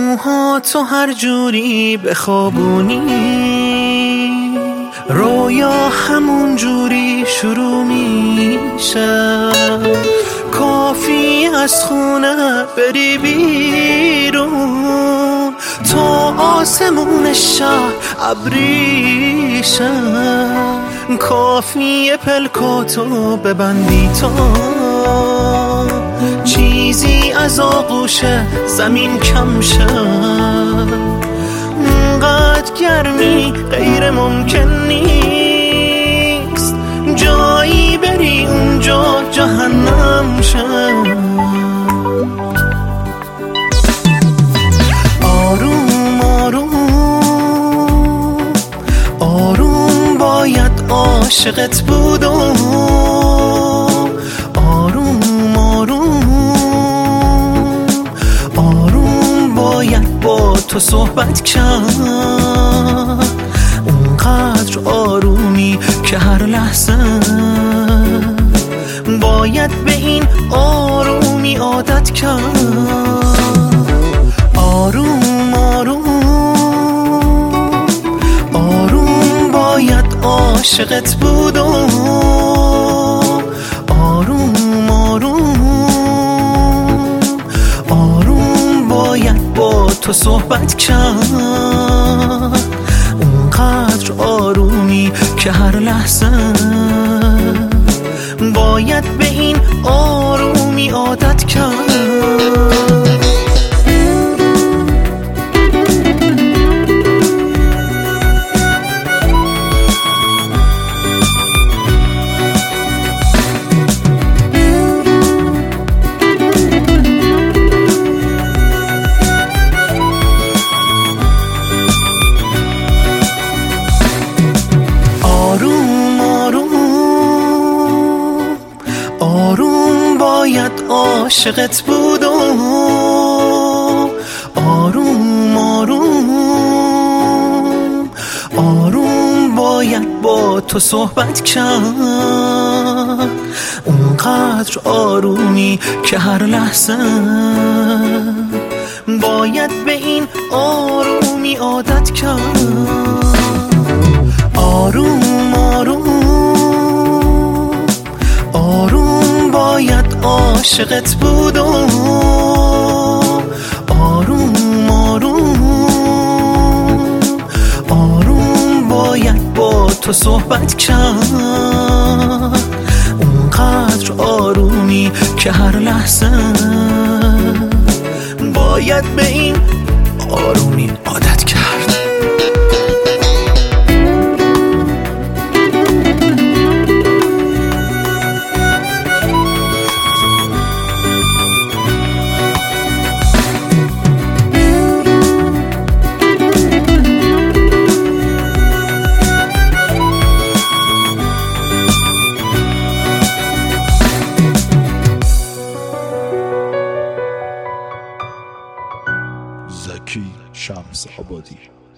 موهاتو هر جوری بخوابونی، رویا همون جوری شروع میشه. کافی از خونه بری بیرون تا آسمون شهر ابریشه. کافی پلکاتو ببندی تا چیزی از آغوش زمین کم شه. اونقدر گرمی غیر ممکن نیست جایی بری اونجا جهنم شه. آروم آروم آروم باید عاشقت بودم. آروم آروم آروم باید با تو صحبت کرد. اونقدر آرومی که هر لحظه باید به این آرومی عادت کرد. آروم آروم آروم باید عاشقت بودم. آروم آروم آروم باید با تو صحبت کرد. اونقدر آرومی که هر لحظه باید به این آرومی عادت کرد. آروم باید عاشقت بودم. آروم آروم آروم باید با تو صحبت کرد. اونقدر آرومی که هر لحظه باید به این آرومی عادت کرد. آروم آروم آروم باید عاشقت بودم. آروم آروم آروم باید با تو صحبت کرد. اونقدر آرومی که هر لحظه باید به این آرومی عادت کرد. زکی شمس آبادی.